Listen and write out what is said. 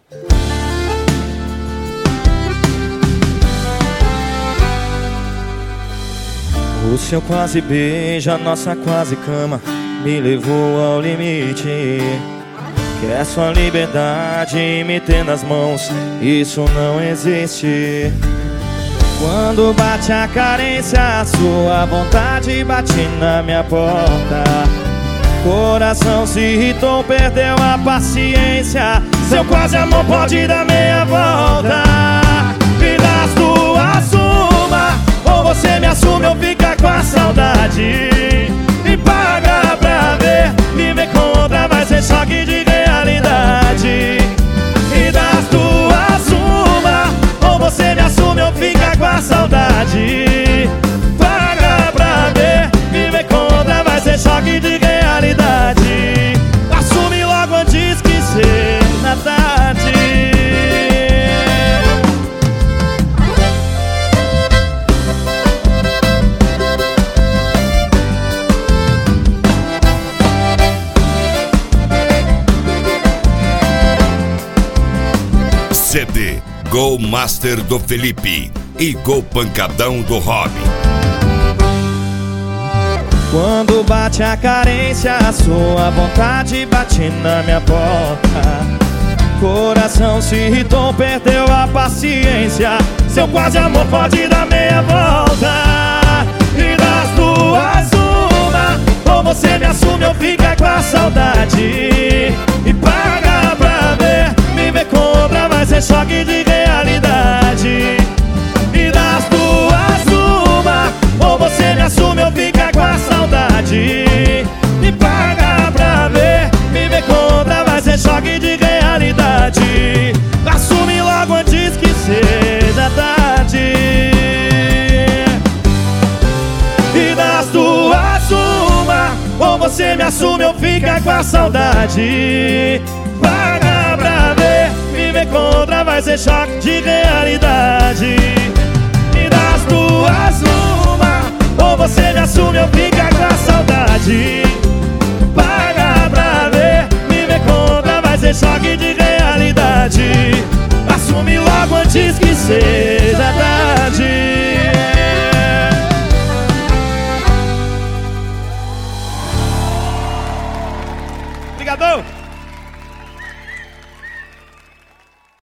O seu quase beijo, a nossa quase cama me levou ao limite. Quer sua liberdade e me ter nas mãos, isso não existe. Quando bate a carência, a sua vontade bate na minha porta. Coração se irritou, perdeu a paciência. Seu quase amor pode dar meia volta. E das duas uma, ou você me assume ou fica com a saudade. E paga pra ver, viver com outra vai ser choque de realidade. E das duas uma, ou você me assume ou fica com a saudade. Paga pra ver, viver com outra vai ser choque de realidade. Assume logo antes que seja tarde. CD Gol Master do Felipe e Gol Pancadão do Rob. Quando bate a carência, a sua vontade bate na minha porta. Coração se irritou, perdeu a paciência. Seu quase amor pode dar meia volta. E das duas uma, ou você me assume ou fica com a saudade. E paga pra ver, viver com outra vai ser choque de realidade. E das duas uma, ou você me assume ou fica com a saudade. E paga pra ver, viver com outra vai ser choque de realidade. Assume logo antes que seja tarde. E das duas uma, ou você me assume ou fica com a saudade. Paga pra ver, viver com outra vai ser choque de realidade. E das duas uma, ou você me assume ou fica com a saudade. Paga pra ver, viver com outra vai ser choque de realidade. Assume logo antes que seja